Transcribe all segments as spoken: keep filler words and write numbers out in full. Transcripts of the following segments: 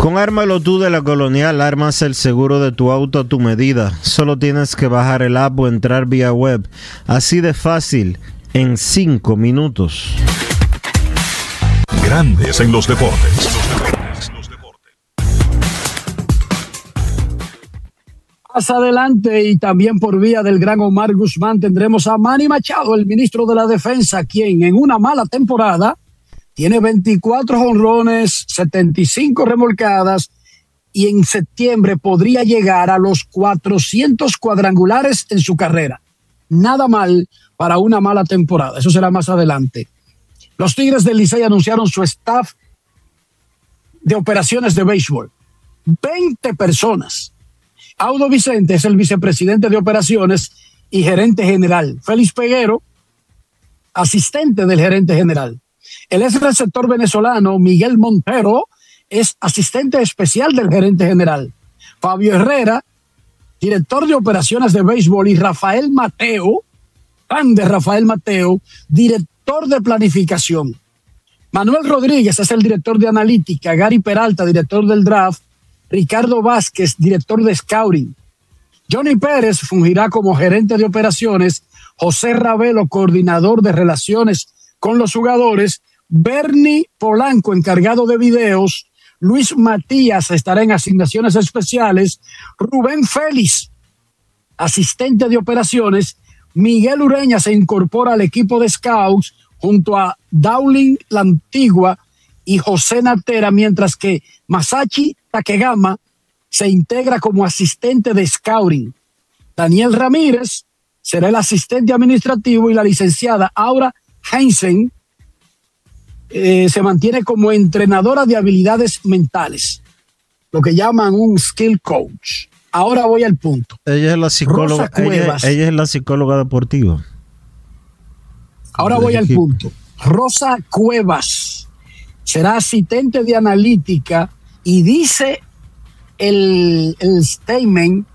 Con Ármalo Tú de La Colonial, armas el seguro de tu auto a tu medida. Solo tienes que bajar el app o entrar vía web. Así de fácil, en cinco minutos. Grandes en los deportes. Más adelante y también por vía del gran Omar Guzmán tendremos a Manny Machado, el ministro de la Defensa, quien en una mala temporada tiene veinticuatro jonrones, setenta y cinco remolcadas y en septiembre podría llegar a los cuatrocientos cuadrangulares en su carrera. Nada mal para una mala temporada. Eso será más adelante. Los Tigres del Licey anunciaron su staff de operaciones de béisbol. veinte personas. Audo Vicente es el vicepresidente de operaciones y gerente general. Félix Peguero, asistente del gerente general. El ex receptor venezolano Miguel Montero es asistente especial del gerente general. Fabio Herrera, director de operaciones de béisbol, y Rafael Mateo, fan de Rafael Mateo, director de planificación. Manuel Rodríguez es el director de analítica, Gary Peralta, director del draft, Ricardo Vázquez, director de scouting. Johnny Pérez fungirá como gerente de operaciones, José Ravelo, coordinador de relaciones con los jugadores, Bernie Polanco, encargado de videos, Luis Matías estará en asignaciones especiales, Rubén Félix, asistente de operaciones, Miguel Ureña se incorpora al equipo de scouts junto a Dowling La Antigua y José Natera, mientras que Masachi Takegama se integra como asistente de scouting. Daniel Ramírez será el asistente administrativo y la licenciada Aura Heinzen eh, se mantiene como entrenadora de habilidades mentales, lo que llaman un skill coach. Ahora voy al punto. Ella es la psicóloga, ella, ella es la psicóloga deportiva. Ahora voy al punto. Rosa Cuevas será asistente de analítica y dice el, el statement,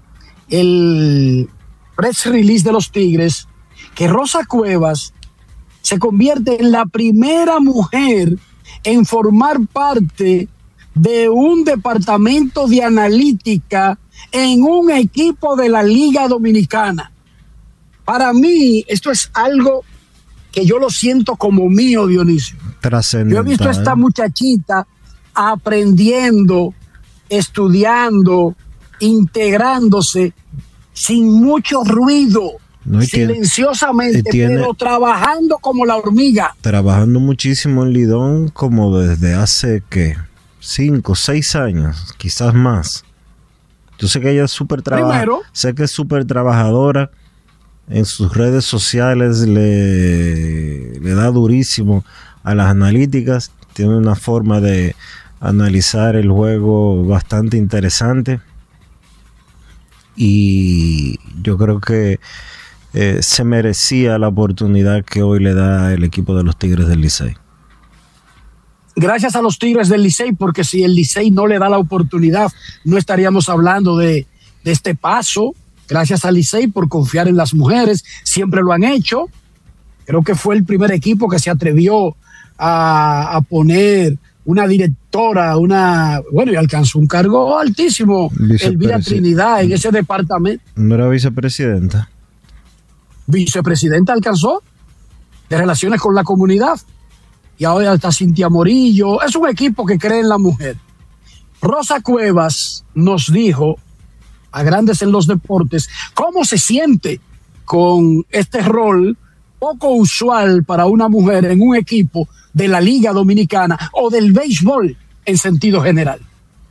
el press release de los Tigres, que Rosa Cuevas se convierte en la primera mujer en formar parte de un departamento de analítica en un equipo de la Liga Dominicana. Para mí, esto es algo que yo lo siento como mío, Dionisio. Yo he visto a esta muchachita aprendiendo, estudiando, integrándose sin mucho ruido, no, silenciosamente, tiene, pero trabajando como la hormiga. Trabajando muchísimo en Lidón como desde hace, ¿qué? Cinco, seis años, quizás más. Yo sé que ella es súper trabajadora, sé que es súper trabajadora. En sus redes sociales le, le da durísimo a las analíticas. Tiene una forma de analizar el juego bastante interesante. Y yo creo que eh, se merecía la oportunidad que hoy le da el equipo de los Tigres del Licey. Gracias a los Tigres del Licey, porque si el Licey no le da la oportunidad, no estaríamos hablando de, de este paso. Gracias al Licey por confiar en las mujeres, siempre lo han hecho. Creo que fue el primer equipo que se atrevió a, a poner una directora, una, bueno, y alcanzó un cargo altísimo, Elvira Trinidad, en ese departamento. ¿No era vicepresidenta? Vicepresidenta alcanzó, de relaciones con la comunidad. Y ahora está Cintia Morillo. Es un equipo que cree en la mujer. Rosa Cuevas nos dijo, a Grandes en los Deportes, cómo se siente con este rol poco usual para una mujer en un equipo de la Liga Dominicana o del béisbol en sentido general.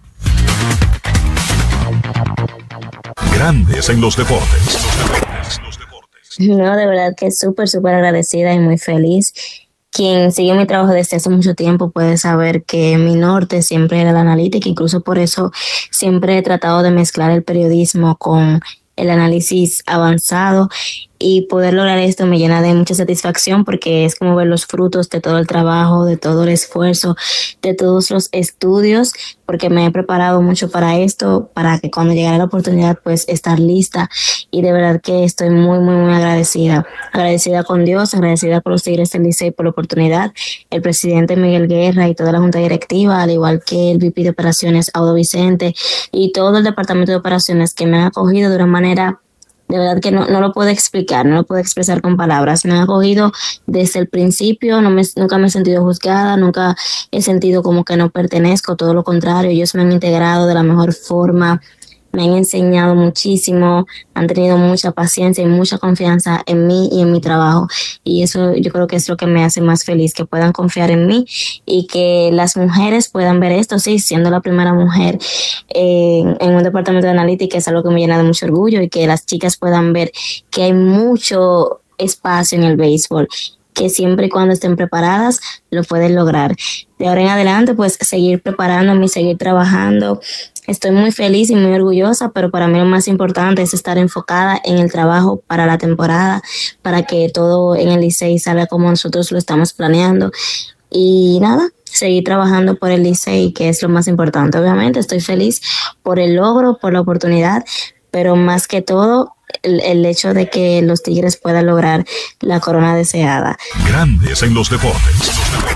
Grandes en los Deportes. No, de verdad que súper, súper agradecida y muy feliz. Quien siguió mi trabajo desde hace mucho tiempo puede saber que mi norte siempre era la analítica, incluso por eso siempre he tratado de mezclar el periodismo con el análisis avanzado y poder lograr esto me llena de mucha satisfacción porque es como ver los frutos de todo el trabajo, de todo el esfuerzo, de todos los estudios, porque me he preparado mucho para esto, para que cuando llegara la oportunidad pues estar lista, y de verdad que estoy muy muy muy agradecida, agradecida con Dios, agradecida por los Tigres del Licey por la oportunidad, el presidente Miguel Guerra y toda la junta directiva, al igual que el V P de operaciones Audo Vicente y todo el departamento de operaciones que me han acogido de una manera de verdad que no, no lo puedo explicar, no lo puedo expresar con palabras. Me han acogido desde el principio, no me, nunca me he sentido juzgada, nunca he sentido como que no pertenezco, todo lo contrario, ellos me han integrado de la mejor forma, me han enseñado muchísimo, han tenido mucha paciencia y mucha confianza en mí y en mi trabajo, y eso yo creo que es lo que me hace más feliz, que puedan confiar en mí y que las mujeres puedan ver esto, sí, siendo la primera mujer en, en un departamento de analítica es algo que me llena de mucho orgullo, y que las chicas puedan ver que hay mucho espacio en el béisbol, que siempre y cuando estén preparadas lo pueden lograr. De ahora en adelante pues seguir preparándome y seguir trabajando. Estoy muy feliz y muy orgullosa, pero para mí lo más importante es estar enfocada en el trabajo para la temporada, para que todo en el Licey salga como nosotros lo estamos planeando. Y nada, seguir trabajando por el Licey, que es lo más importante. Obviamente estoy feliz por el logro, por la oportunidad, pero más que todo el, el hecho de que los Tigres puedan lograr la corona deseada. Grandes en los deportes.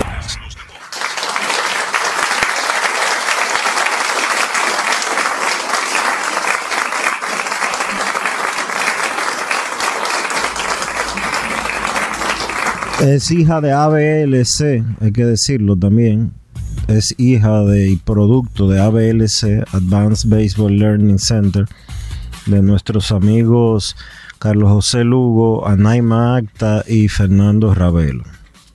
Es hija de A B L C, hay que decirlo también. Es hija de y producto de A B L C, Advanced Baseball Learning Center, de nuestros amigos Carlos José Lugo, Anaima Acta y Fernando Ravelo.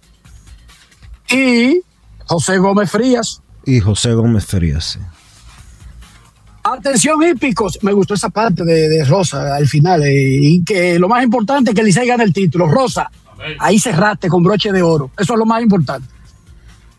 Y José Gómez Frías. Y José Gómez Frías, sí. Atención, hípicos. Me gustó esa parte de, de Rosa al final. Eh, y que lo más importante es que el Licey gane el título. Rosa, ahí cerraste con broche de oro. Eso es lo más importante.